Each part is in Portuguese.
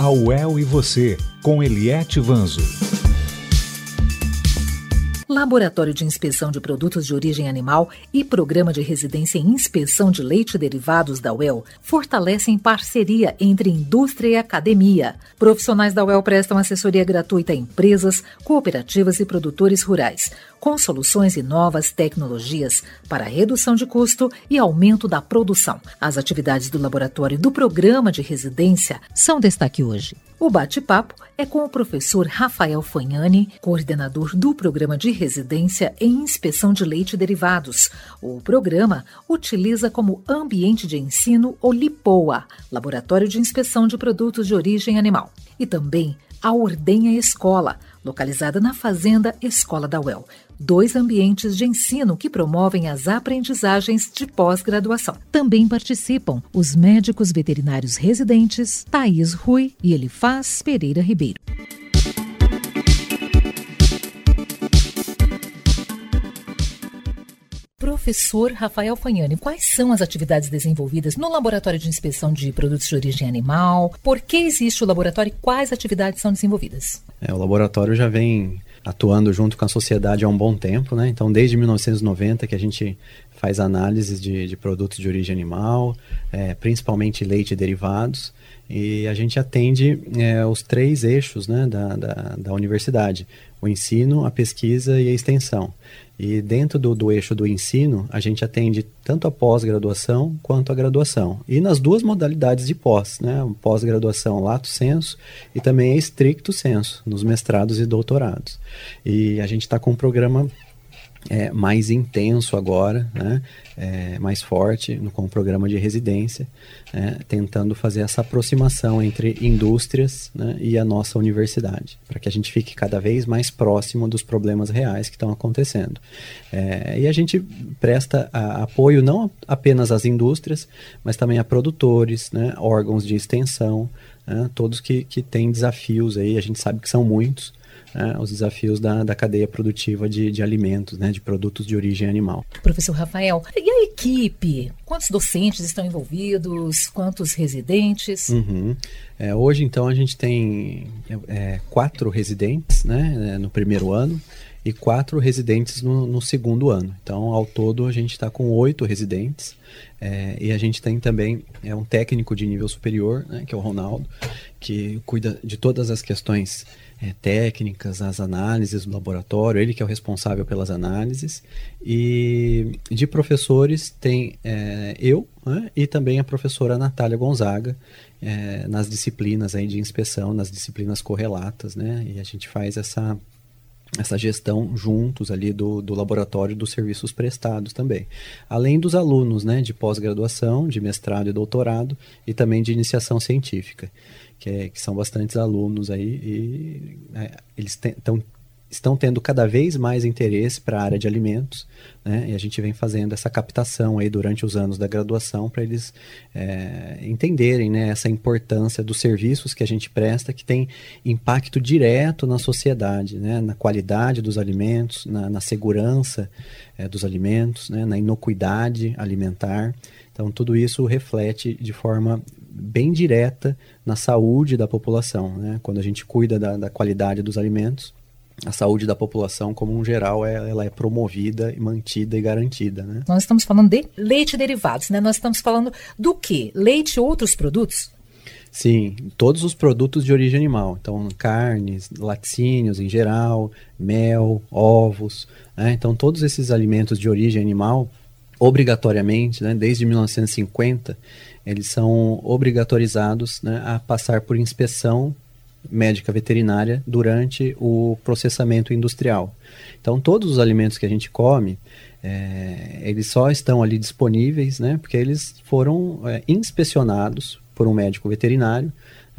A UEL e você, com Eliette Vanzo. Laboratório de Inspeção de Produtos de Origem Animal e Programa de Residência em Inspeção de Leite e Derivados da UEL fortalecem parceria entre indústria e academia. Profissionais da UEL prestam assessoria gratuita a empresas, cooperativas e produtores rurais, com soluções e novas tecnologias para redução de custo e aumento da produção. As atividades do laboratório e do Programa de Residência são destaque hoje. O bate-papo é com o professor Rafael Fagnani, coordenador do Programa de Residência em Inspeção de Leite e Derivados. O programa utiliza como ambiente de ensino o LIPOA, Laboratório de Inspeção de Produtos de Origem Animal, e também a Ordenha Escola, localizada na Fazenda Escola da UEL. 2 ambientes de ensino que promovem as aprendizagens de pós-graduação. Também participam os médicos veterinários residentes Thaís Rui e Elifaz Pereira Ribeiro. Professor Rafael Fagnani, quais são as atividades desenvolvidas no Laboratório de Inspeção de Produtos de Origem Animal? Por que existe o laboratório e quais atividades são desenvolvidas? O laboratório já vem atuando junto com a sociedade há um bom tempo, né? Então, desde 1990 que a gente faz análises de produtos de origem animal, principalmente leite e derivados, e a gente atende os 3 eixos, né, da universidade: o ensino, a pesquisa e a extensão. E dentro do eixo do ensino, a gente atende tanto a pós-graduação quanto a graduação. E nas 2 modalidades de pós, né? Pós-graduação lato sensu e também stricto sensu, nos mestrados e doutorados. E a gente está com um programa mais intenso agora, né? Mais forte, com o programa de residência, tentando fazer essa aproximação entre indústrias, né, e a nossa universidade, para que a gente fique cada vez mais próximo dos problemas reais que estão acontecendo. E a gente presta apoio não apenas às indústrias, mas também a produtores, né, órgãos de extensão, todos que têm desafios aí, a gente sabe que são muitos, os desafios da cadeia produtiva de alimentos, né, de produtos de origem animal. Professor Rafael, e a equipe? Quantos docentes estão envolvidos? Quantos residentes? Hoje, então, a gente tem 4 residentes, né, no primeiro ano e 4 residentes no segundo ano. Então, ao todo, a gente está com 8 residentes. E a gente tem também um técnico de nível superior, né, que é o Ronaldo, que cuida de todas as questões técnicas, as análises do laboratório, ele que é o responsável pelas análises. E de professores tem eu, né, e também a professora Natália Gonzaga, nas disciplinas aí de inspeção, nas disciplinas correlatas, né, e a gente faz essa gestão juntos ali do laboratório dos serviços prestados também. Além dos alunos, né, de pós-graduação, de mestrado e doutorado, e também de iniciação científica, que são bastantes alunos aí, e eles estão tendo cada vez mais interesse para a área de alimentos, né? E a gente vem fazendo essa captação aí durante os anos da graduação para eles entenderem, né, essa importância dos serviços que a gente presta, que tem impacto direto na sociedade, né, na qualidade dos alimentos, na segurança dos alimentos, né, na inocuidade alimentar. Então, tudo isso reflete de forma bem direta na saúde da população, né? Quando a gente cuida da qualidade dos alimentos, a saúde da população, como um geral, ela é promovida, mantida e garantida, né? Nós estamos falando de leite e derivados, né? Nós estamos falando do quê? Leite e outros produtos? Sim, todos os produtos de origem animal. Então, carnes, laticínios em geral, mel, ovos, né? Então, todos esses alimentos de origem animal, obrigatoriamente, né, desde 1950, eles são obrigatorizados, né, a passar por inspeção médica veterinária durante o processamento industrial. Então, todos os alimentos que a gente come, eles só estão ali disponíveis, né, porque eles foram inspecionados por um médico veterinário,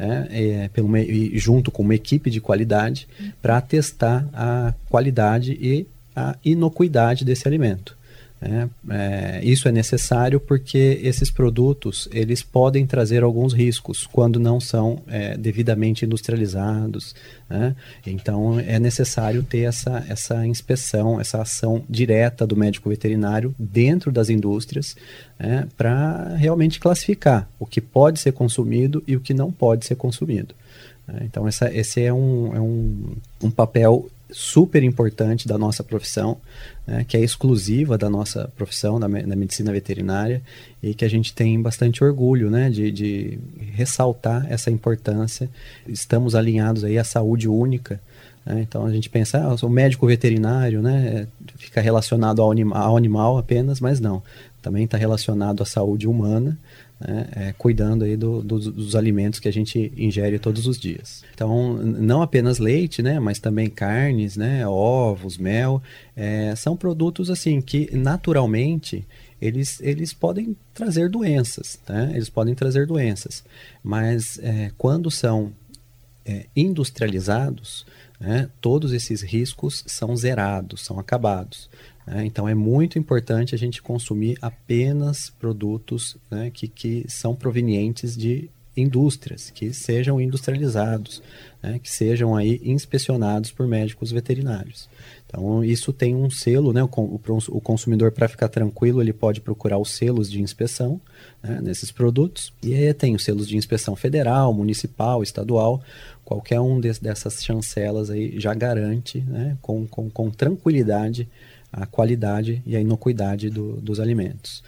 junto com uma equipe de qualidade, para testar a qualidade e a inocuidade desse alimento. Isso é necessário porque esses produtos eles podem trazer alguns riscos quando não são devidamente industrializados, né? Então é necessário ter essa inspeção, essa ação direta do médico veterinário dentro das indústrias, para realmente classificar o que pode ser consumido e o que não pode ser consumido. Então esse é um papel super importante da nossa profissão, que é exclusiva da nossa profissão, da medicina veterinária, e que a gente tem bastante orgulho, né, de ressaltar essa importância. Estamos alinhados aí à saúde única, né? Então a gente pensa, o médico veterinário, né, fica relacionado ao animal apenas, mas não, também está relacionado à saúde humana, né, cuidando aí dos alimentos que a gente ingere todos os dias. Então, não apenas leite, né, mas também carnes, né, ovos, mel, são produtos assim que naturalmente eles podem trazer doenças, né? Eles podem trazer doenças, mas quando são industrializados, todos esses riscos são zerados, são acabados. Então é muito importante a gente consumir apenas produtos, né, que são provenientes de indústrias, que sejam industrializados, né, que sejam aí inspecionados por médicos veterinários. Então isso tem um selo, né, o consumidor, para ficar tranquilo, ele pode procurar os selos de inspeção, né, nesses produtos, e aí tem os selos de inspeção federal, municipal, estadual. Qualquer um dessas chancelas aí já garante, né, com tranquilidade a qualidade e a inocuidade dos alimentos.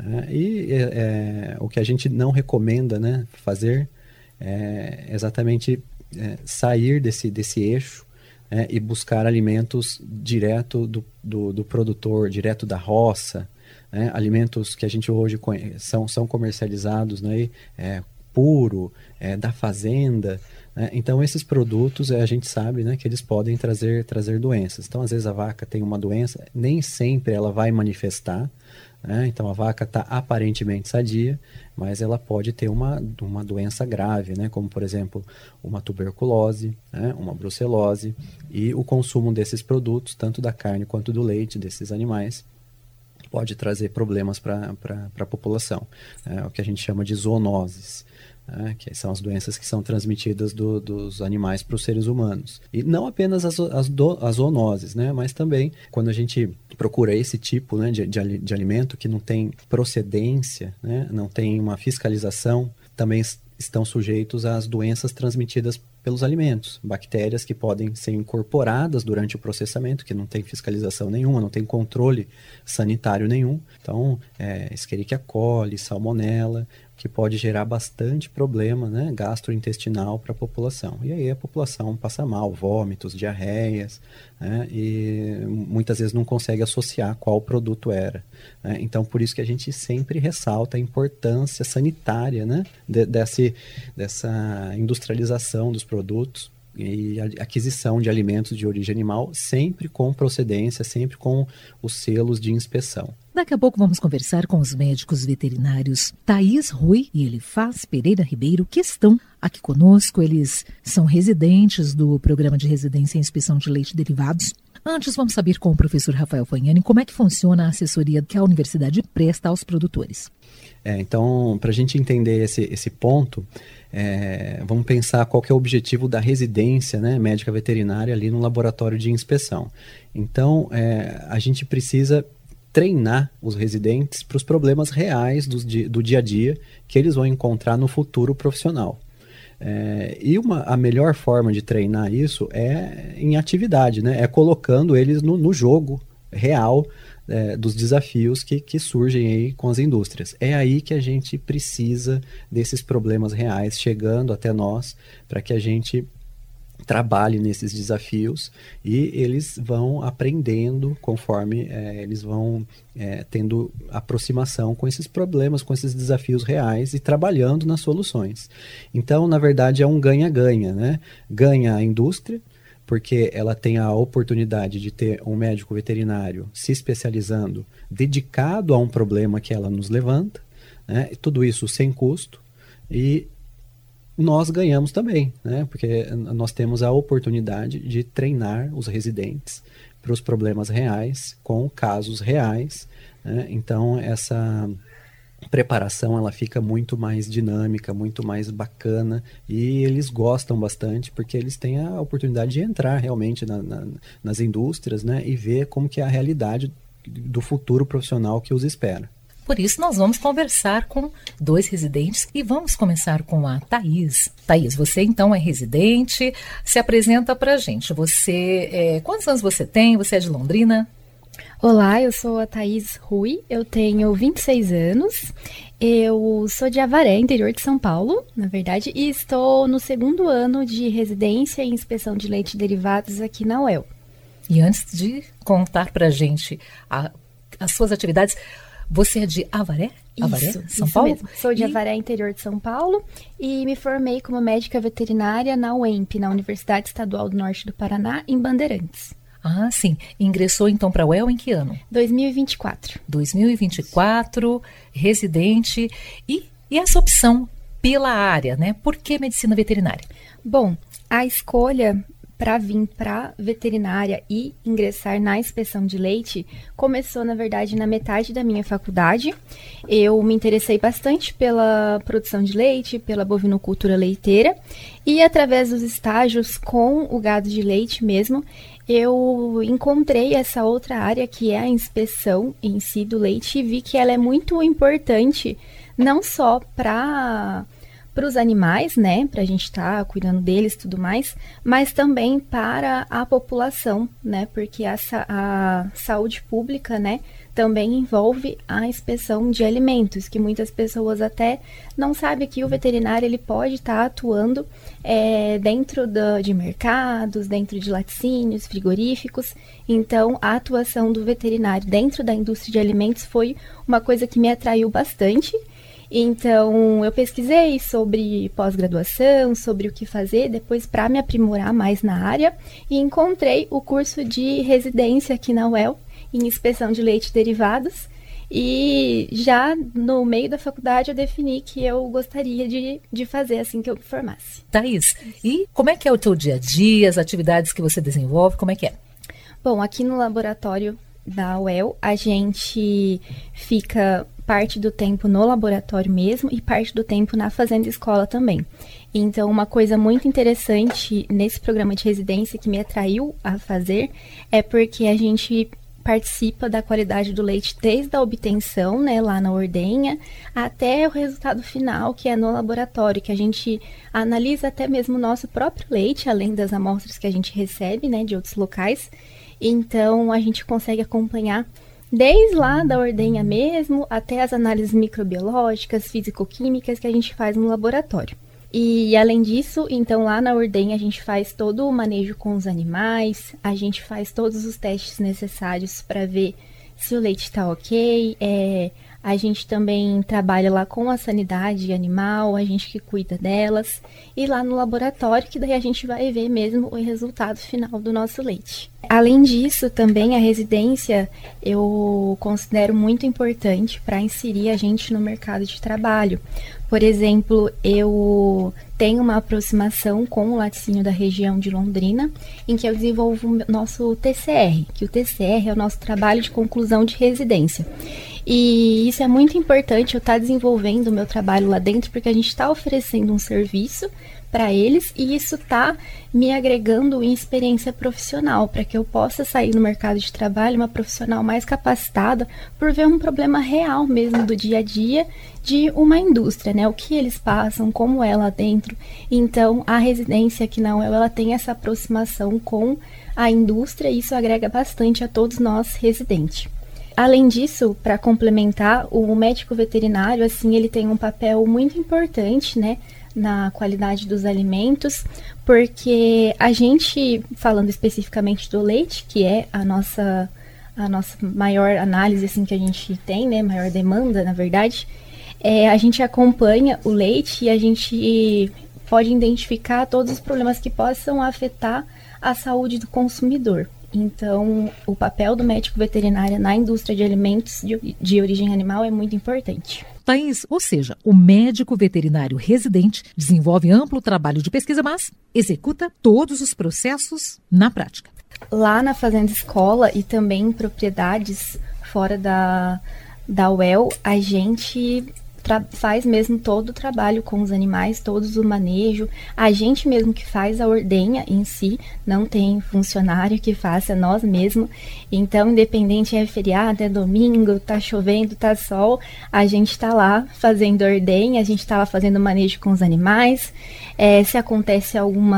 O que a gente não recomenda, né, fazer é exatamente sair desse eixo, e buscar alimentos direto do produtor, direto da roça, né, alimentos que a gente hoje são comercializados, né, puro, da fazenda. Então esses produtos a gente sabe, né, que eles podem trazer doenças. Então às vezes a vaca tem uma doença, nem sempre ela vai manifestar, né? Então a vaca está aparentemente sadia, mas ela pode ter uma doença grave, né? Como por exemplo uma tuberculose, né? Uma brucelose, e o consumo desses produtos, tanto da carne quanto do leite desses animais, pode trazer problemas para a população, o que a gente chama de zoonoses, que são as doenças que são transmitidas dos animais para os seres humanos. E não apenas as zoonoses, né, mas também quando a gente procura esse tipo, né, de alimento que não tem procedência, né, não tem uma fiscalização, também estão sujeitos às doenças transmitidas pelos alimentos, bactérias que podem ser incorporadas durante o processamento, que não tem fiscalização nenhuma, não tem controle sanitário nenhum. Então, Escherichia coli, salmonella, que pode gerar bastante problema, né, gastrointestinal para a população. E aí a população passa mal, vômitos, diarreias, né, e muitas vezes não consegue associar qual produto era, né? Então, por isso que a gente sempre ressalta a importância sanitária, né, dessa industrialização dos produtos e a aquisição de alimentos de origem animal, sempre com procedência, sempre com os selos de inspeção. Daqui a pouco vamos conversar com os médicos veterinários Thaís Rui e Elifaz Pereira Ribeiro, que estão aqui conosco. Eles são residentes do Programa de Residência em Inspeção de Leite e Derivados. Antes, vamos saber com o professor Rafael Fagnani como é que funciona a assessoria que a universidade presta aos produtores. Então, para a gente entender esse ponto, vamos pensar qual que é o objetivo da residência, né, médica veterinária ali no laboratório de inspeção. Então, a gente precisa treinar os residentes para os problemas reais do dia a dia que eles vão encontrar no futuro profissional. A melhor forma de treinar isso é em atividade, né? É colocando eles no jogo real dos desafios que surgem aí com as indústrias. É aí que a gente precisa desses problemas reais chegando até nós, para que a gente trabalhe nesses desafios e eles vão aprendendo conforme eles vão tendo aproximação com esses problemas, com esses desafios reais e trabalhando nas soluções. Então, na verdade, é um ganha-ganha, né? Ganha a indústria, porque ela tem a oportunidade de ter um médico veterinário se especializando, dedicado a um problema que ela nos levanta, né? Tudo isso sem custo, e nós ganhamos também, né? Porque nós temos a oportunidade de treinar os residentes para os problemas reais, com casos reais, né? Então, essa preparação ela fica muito mais dinâmica, muito mais bacana, e eles gostam bastante porque eles têm a oportunidade de entrar realmente nas indústrias, né, e ver como que é a realidade do futuro profissional que os espera. Por isso nós vamos conversar com 2 residentes e vamos começar com a Thaís. Thaís, você então é residente, se apresenta pra gente. Você, quantos anos você tem? Você é de Londrina? Olá, eu sou a Thaís Rui, eu tenho 26 anos, eu sou de Avaré, interior de São Paulo, na verdade, e estou no 2º ano de residência em inspeção de leite e derivados aqui na UEL. E antes de contar pra gente as suas atividades, você é de Avaré? Avaré, São Paulo? Mesmo. Sou de Avaré, interior de São Paulo, e me formei como médica veterinária na UEMP, na Universidade Estadual do Norte do Paraná, em Bandeirantes. Ah, sim. Ingressou então para a UEL em que ano? 2024. 2024, residente. E essa opção pela área, né? Por que medicina veterinária? Bom, a escolha para vir para veterinária e ingressar na inspeção de leite começou, na verdade, na metade da minha faculdade. Eu me interessei bastante pela produção de leite, pela bovinocultura leiteira, e através dos estágios com o gado de leite mesmo, eu encontrei essa outra área que é a inspeção em si do leite e vi que ela é muito importante, não só para os animais, né, para a gente estar cuidando deles e tudo mais, mas também para a população, né, porque a saúde pública, né, também envolve a inspeção de alimentos, que muitas pessoas até não sabem que o veterinário ele pode estar atuando dentro de mercados, dentro de laticínios, frigoríficos. Então, a atuação do veterinário dentro da indústria de alimentos foi uma coisa que me atraiu bastante. Então, eu pesquisei sobre pós-graduação, sobre o que fazer depois para me aprimorar mais na área e encontrei o curso de residência aqui na UEL, em inspeção de leite e derivados, e já no meio da faculdade eu defini que eu gostaria de fazer assim que eu me formasse. Thaís, e como é que é o teu dia a dia, as atividades que você desenvolve, como é que é? Bom, aqui no laboratório da UEL, a gente fica parte do tempo no laboratório mesmo e parte do tempo na fazenda escola também. Então, uma coisa muito interessante nesse programa de residência que me atraiu a fazer é porque a gente participa da qualidade do leite desde a obtenção, né, lá na ordenha, até o resultado final, que é no laboratório, que a gente analisa até mesmo o nosso próprio leite, além das amostras que a gente recebe, né, de outros locais. Então, a gente consegue acompanhar desde lá da ordenha mesmo, até as análises microbiológicas, físico-químicas que a gente faz no laboratório. E além disso, então lá na ordenha a gente faz todo o manejo com os animais, a gente faz todos os testes necessários para ver se o leite está ok, a gente também trabalha lá com a sanidade animal, a gente que cuida delas, e lá no laboratório que daí a gente vai ver mesmo o resultado final do nosso leite. Além disso, também a residência eu considero muito importante para inserir a gente no mercado de trabalho. Por exemplo, eu tenho uma aproximação com o laticínio da região de Londrina, em que eu desenvolvo o nosso TCR, que o TCR é o nosso trabalho de conclusão de residência. E isso é muito importante, eu estar desenvolvendo o meu trabalho lá dentro, porque a gente está oferecendo um serviço para eles e isso está me agregando em experiência profissional, para que eu possa sair no mercado de trabalho uma profissional mais capacitada por ver um problema real mesmo do dia a dia de uma indústria, né? O que eles passam, como é lá dentro. Então, a residência aqui na UEL, ela tem essa aproximação com a indústria e isso agrega bastante a todos nós residentes. Além disso, para complementar, o médico veterinário, assim, ele tem um papel muito importante, né, na qualidade dos alimentos, porque a gente, falando especificamente do leite, que é a nossa maior análise, assim, que a gente tem, né, maior demanda, na verdade, a gente acompanha o leite e a gente pode identificar todos os problemas que possam afetar a saúde do consumidor. Então, o papel do médico veterinário na indústria de alimentos de origem animal é muito importante. Thaís, ou seja, o médico veterinário residente desenvolve amplo trabalho de pesquisa, mas executa todos os processos na prática. Lá na fazenda escola e também em propriedades fora da UEL, a gente faz mesmo todo o trabalho com os animais, todos o manejo. A gente mesmo que faz a ordenha em si, não tem funcionário que faça, nós mesmos. Então, independente é feriado, é domingo, tá chovendo, tá sol, a gente tá lá fazendo ordenha, a gente tá lá fazendo manejo com os animais. Se acontece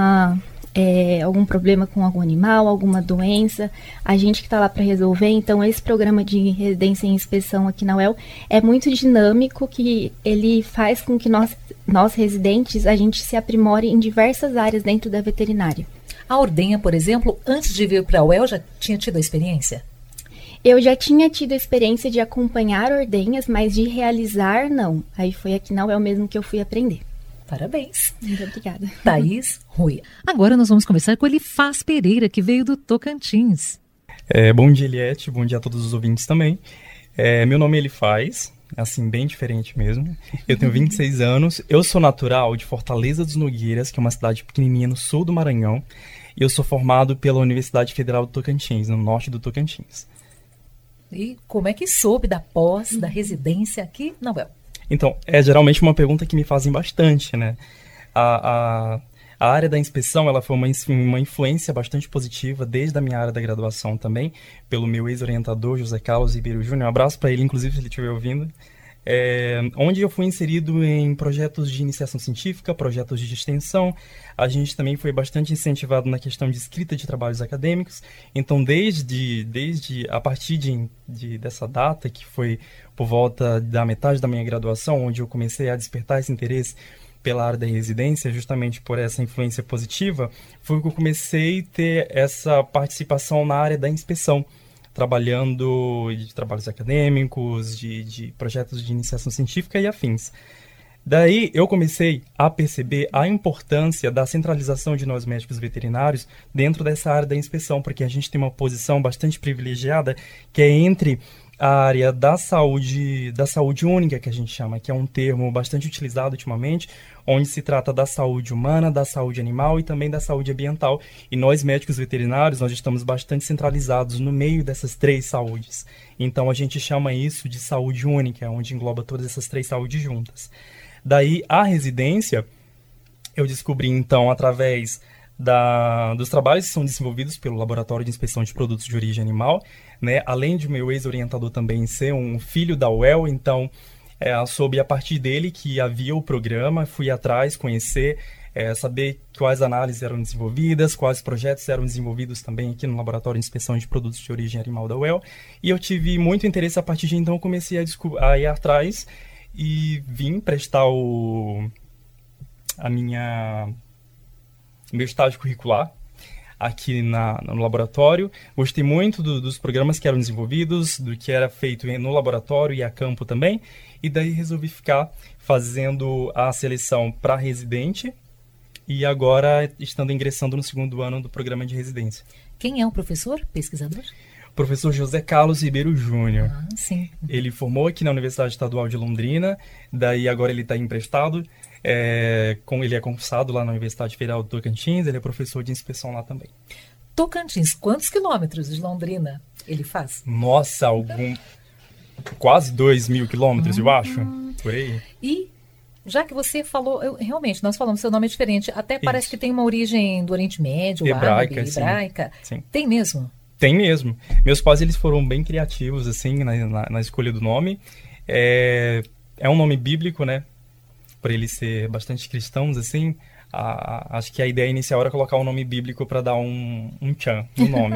algum problema com algum animal, alguma doença, a gente que está lá para resolver. Então, esse programa de residência em inspeção aqui na UEL é muito dinâmico, que ele faz com que nós residentes, a gente se aprimore em diversas áreas dentro da veterinária. A ordenha, por exemplo, antes de vir para a UEL, já tinha tido a experiência? Eu já tinha tido a experiência de acompanhar ordenhas, mas de realizar, não. Aí foi aqui na UEL mesmo que eu fui aprender. Parabéns. Muito obrigada. Thaís Rui. Agora nós vamos conversar com Elifaz Pereira, que veio do Tocantins. Bom dia, Eliette. Bom dia a todos os ouvintes também. Meu nome é Elifaz, assim, bem diferente mesmo. Eu tenho 26 anos. Eu sou natural de Fortaleza dos Nogueiras, que é uma cidade pequenininha no sul do Maranhão. E eu sou formado pela Universidade Federal do Tocantins, no norte do Tocantins. E como é que soube da pós, da residência aqui na UEL? Então, é geralmente uma pergunta que me fazem bastante, né? A área da inspeção, ela foi uma influência bastante positiva desde a minha área da graduação também, pelo meu ex-orientador, José Carlos Ribeiro Júnior. Um abraço para ele, inclusive, se ele estiver ouvindo. Onde eu fui inserido em projetos de iniciação científica, projetos de extensão. A gente também foi bastante incentivado na questão de escrita de trabalhos acadêmicos. Então, desde a partir dessa data, que foi por volta da metade da minha graduação, onde eu comecei a despertar esse interesse pela área da residência, justamente por essa influência positiva, foi que eu comecei a ter essa participação na área da inspeção, trabalhando de trabalhos acadêmicos, de projetos de iniciação científica e afins. Daí eu comecei a perceber a importância da centralização de nós médicos veterinários dentro dessa área da inspeção, porque a gente tem uma posição bastante privilegiada, que é entre a área da saúde única, que a gente chama, que é um termo bastante utilizado ultimamente, onde se trata da saúde humana, da saúde animal e também da saúde ambiental. E nós, médicos veterinários, nós estamos bastante centralizados no meio dessas três saúdes. Então, a gente chama isso de saúde única, onde engloba todas essas três saúdes juntas. Daí, a residência, eu descobri, então, através dos trabalhos que são desenvolvidos pelo Laboratório de Inspeção de Produtos de Origem Animal, né? Além de meu ex-orientador também ser um filho da UEL, então soube a partir dele que havia o programa, fui atrás, conhecer, saber quais análises eram desenvolvidas, quais projetos eram desenvolvidos também aqui no Laboratório de Inspeção de Produtos de Origem Animal da UEL, e eu tive muito interesse. A partir de então, comecei a ir atrás e vim prestar meu estágio curricular aqui no laboratório. Gostei muito dos programas que eram desenvolvidos, do que era feito no laboratório e a campo também, e daí resolvi ficar fazendo a seleção para residente e agora estando ingressando no segundo ano do programa de residência. Quem é o professor, pesquisador? Professor José Carlos Ribeiro Júnior. Sim. Ele formou aqui na Universidade Estadual de Londrina, daí agora ele está emprestado, ele é concursado lá na Universidade Federal do Tocantins, ele é professor de inspeção lá também. Tocantins, quantos quilômetros de Londrina ele faz? Nossa, quase 2.000 quilômetros, eu acho, por aí. E já que você falou, realmente, nós falamos, seu nome é diferente, até parece que tem uma origem do Oriente Médio, hebraica, árabe, hebraica. Sim. Tem mesmo? Tem mesmo. Meus pais, eles foram bem criativos, assim, na escolha do nome. É um nome bíblico, né? Por eles ser bastante cristãos, assim. Acho que a ideia inicial era colocar um nome bíblico para dar um tchan no nome.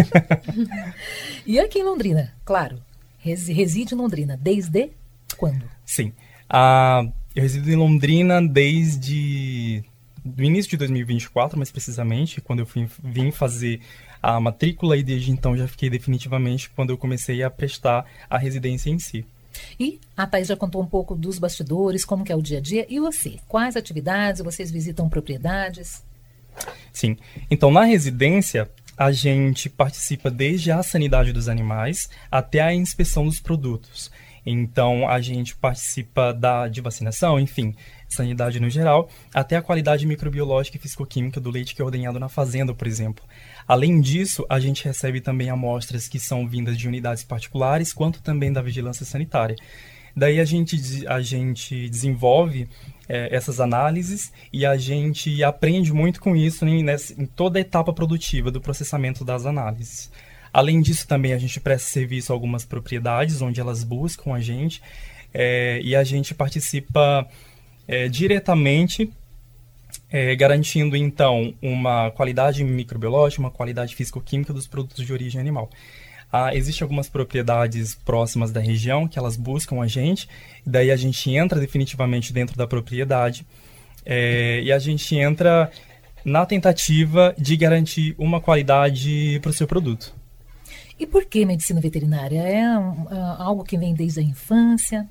E aqui em Londrina, claro, reside em Londrina desde quando? Sim. Eu resido em Londrina desde o início de 2024, mais precisamente, quando eu vim fazer a matrícula, e desde então já fiquei definitivamente quando eu comecei a prestar a residência em si. E a Thaís já contou um pouco dos bastidores, como que é o dia a dia. E você? Quais atividades? Vocês visitam propriedades? Sim. Então, na residência, a gente participa desde a sanidade dos animais até a inspeção dos produtos. Então, a gente participa de vacinação, enfim, sanidade no geral, até a qualidade microbiológica e fisicoquímica do leite que é ordenhado na fazenda, por exemplo. Além disso, a gente recebe também amostras que são vindas de unidades particulares, quanto também da vigilância sanitária. Daí a gente desenvolve essas análises e a gente aprende muito com isso em toda a etapa produtiva do processamento das análises. Além disso, também a gente presta serviço a algumas propriedades, onde elas buscam a gente, e a gente participa diretamente, garantindo, então, uma qualidade microbiológica, uma qualidade físico-química dos produtos de origem animal. Existem algumas propriedades próximas da região que elas buscam a gente, daí a gente entra definitivamente dentro da propriedade e a gente entra na tentativa de garantir uma qualidade para o seu produto. E por que medicina veterinária? É algo que vem desde a infância?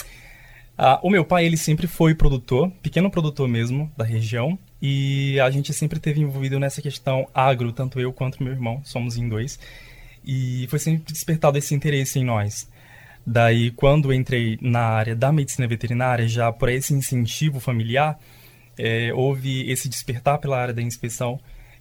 O meu pai, ele sempre foi produtor, pequeno produtor mesmo, da região, e a gente sempre esteve envolvido nessa questão agro, tanto eu quanto meu irmão, somos em 2, e foi sempre despertado esse interesse em nós. Daí, quando entrei na área da medicina veterinária, já por esse incentivo familiar, houve esse despertar pela área da inspeção.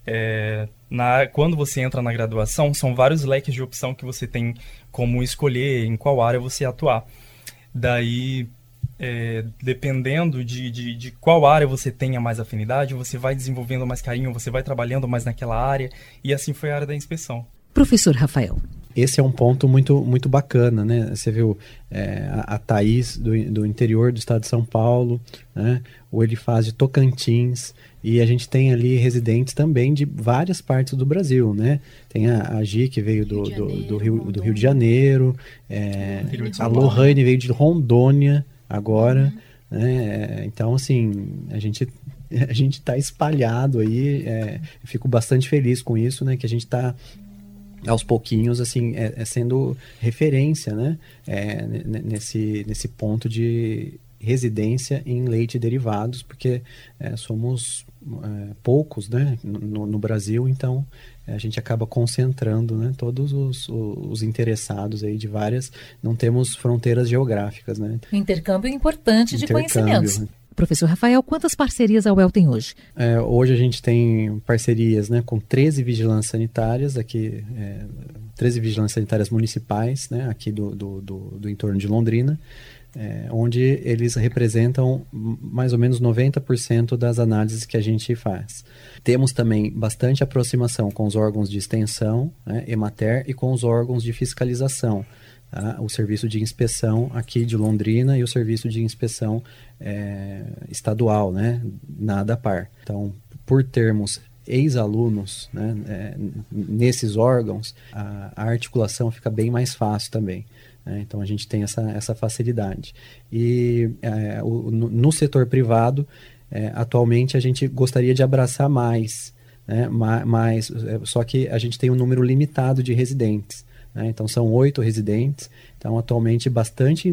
Quando você entra na graduação, são vários leques de opção que você tem como escolher em qual área você atuar. Daí, dependendo de qual área você tenha mais afinidade, você vai desenvolvendo mais carinho, você vai trabalhando mais naquela área, e assim foi a área da inspeção. Professor Rafael. Esse é um ponto muito, muito bacana, né? Você viu a Thaís do interior do estado de São Paulo, né? O Elifaz de Tocantins, e a gente tem ali residentes também de várias partes do Brasil, né? Tem a Gi, que veio do Rio de Janeiro, a Lohane veio de Rondônia agora, né? Então, assim, a gente está espalhado aí, eu fico bastante feliz com isso, né? Que a gente está aos pouquinhos, assim, sendo referência, né, nesse ponto de residência em leite e derivados, porque somos poucos, né, no Brasil, então a gente acaba concentrando, né, todos os interessados aí de várias, não temos fronteiras geográficas, né. Intercâmbio importante de conhecimentos. Né? Professor Rafael, quantas parcerias a UEL tem hoje? Hoje a gente tem parcerias, né, com 13 vigilâncias sanitárias, aqui, 13 vigilâncias sanitárias municipais, né, aqui do entorno de Londrina, onde eles representam mais ou menos 90% das análises que a gente faz. Temos também bastante aproximação com os órgãos de extensão, né, Emater, e com os órgãos de fiscalização. O serviço de inspeção aqui de Londrina e o serviço de inspeção estadual, né, na ADAPAR. Então, por termos ex-alunos, né, nesses órgãos, a articulação fica bem mais fácil também. Né? Então, a gente tem essa facilidade. E no setor privado, atualmente, a gente gostaria de abraçar mais, né, só que a gente tem um número limitado de residentes. Então, são 8 residentes. Então, atualmente, bastante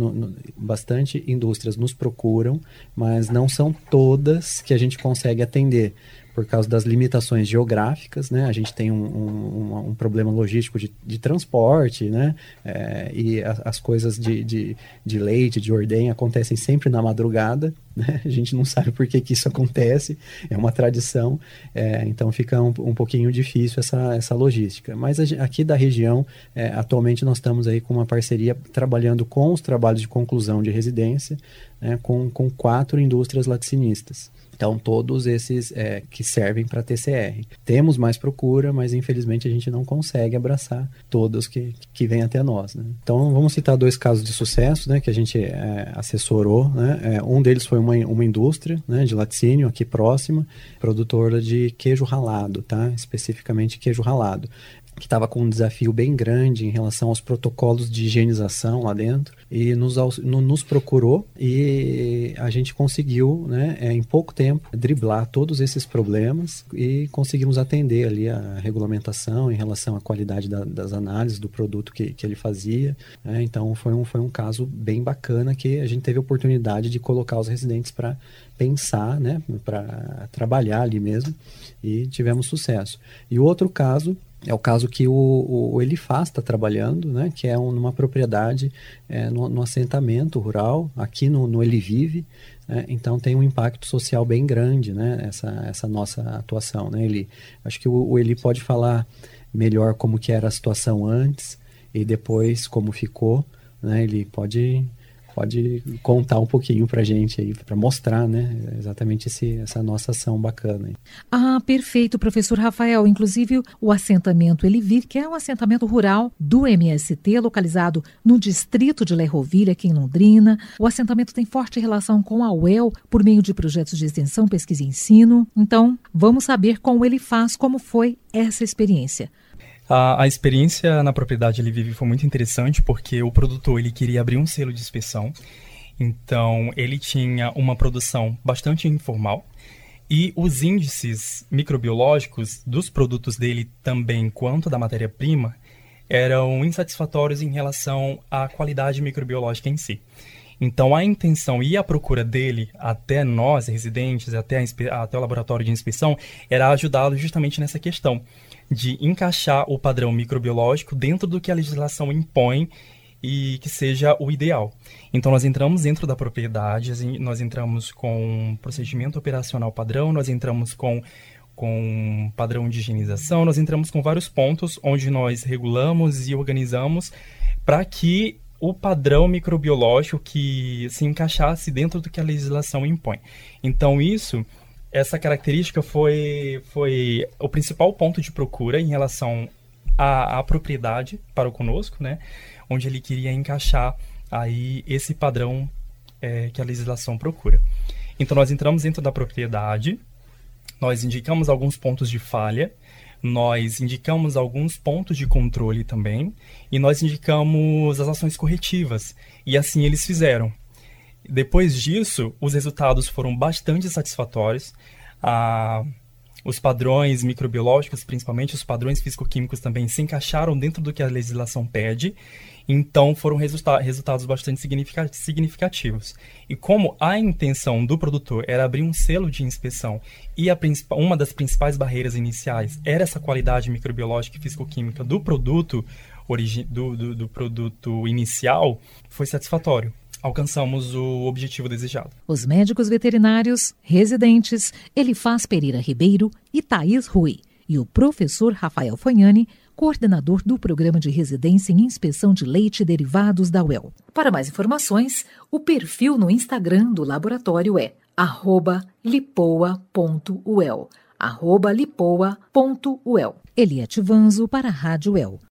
indústrias nos procuram, mas não são todas que a gente consegue atender, por causa das limitações geográficas, né? A gente tem um problema logístico de transporte, né? E as coisas de leite, de ordenha, acontecem sempre na madrugada, né? A gente não sabe por que isso acontece, é uma tradição, então fica um pouquinho difícil essa logística. Mas aqui da região, atualmente nós estamos aí com uma parceria trabalhando com os trabalhos de conclusão de residência, né? com 4 indústrias laticínias. Então, todos esses que servem para TCR. Temos mais procura, mas infelizmente a gente não consegue abraçar todos que vêm até nós. Né? Então, vamos citar 2 casos de sucesso, né, que a gente assessorou. Né? Um deles foi uma indústria, né, de laticínio aqui próxima, produtora de queijo ralado, tá? Especificamente queijo ralado, que estava com um desafio bem grande em relação aos protocolos de higienização lá dentro, e nos procurou, e a gente conseguiu, né, em pouco tempo, driblar todos esses problemas e conseguimos atender ali a regulamentação em relação à qualidade das análises do produto que ele fazia. Né? Então foi um caso bem bacana que a gente teve a oportunidade de colocar os residentes para pensar, né, para trabalhar ali mesmo, e tivemos sucesso. E o outro caso É o caso que o Elifaz está trabalhando, né, que é numa propriedade, no assentamento rural, aqui no Ele Vive, né, então tem um impacto social bem grande, né, essa nossa atuação. Né, acho que o Eli pode falar melhor como que era a situação antes e depois como ficou, né, ele pode contar um pouquinho para a gente aí, para mostrar, né, exatamente essa nossa ação bacana aí. Ah, perfeito, professor Rafael. Inclusive, o assentamento Ele Vive, que é um assentamento rural do MST, localizado no distrito de Lerrovilha, aqui em Londrina. O assentamento tem forte relação com a UEL por meio de projetos de extensão, pesquisa e ensino. Então, vamos saber com o Elifaz como foi essa experiência. A experiência na propriedade Ele Vive foi muito interessante porque o produtor ele queria abrir um selo de inspeção, então ele tinha uma produção bastante informal e os índices microbiológicos dos produtos dele também quanto da matéria-prima eram insatisfatórios em relação à qualidade microbiológica em si. Então a intenção e a procura dele até nós, residentes, até o laboratório de inspeção, era ajudá-lo justamente nessa questão de encaixar o padrão microbiológico dentro do que a legislação impõe e que seja o ideal. Então nós entramos dentro da propriedade, nós entramos com procedimento operacional padrão, nós entramos com padrão de higienização, nós entramos com vários pontos onde nós regulamos e organizamos para que o padrão microbiológico que se encaixasse dentro do que a legislação impõe. Então essa característica foi o principal ponto de procura em relação à propriedade para o conosco, né? Onde ele queria encaixar aí esse padrão que a legislação procura. Então nós entramos dentro da propriedade, nós indicamos alguns pontos de falha, nós indicamos alguns pontos de controle também, e nós indicamos as ações corretivas, e assim eles fizeram. Depois disso, os resultados foram bastante satisfatórios. Os padrões microbiológicos, principalmente os padrões físico-químicos, também se encaixaram dentro do que a legislação pede. Então, foram resultados bastante significativos. E como a intenção do produtor era abrir um selo de inspeção e uma das principais barreiras iniciais era essa qualidade microbiológica e físico-química do produto, do produto inicial, foi satisfatório. Alcançamos o objetivo desejado. Os médicos veterinários, residentes, Elifaz Pereira Ribeiro e Thaís Rui, e o professor Rafael Fagnani, coordenador do Programa de Residência em Inspeção de Leite e Derivados da UEL. Para mais informações, o perfil no Instagram do laboratório é @lipoa.uel. @lipoa.uel. Eliette Vanzo para a Rádio UEL.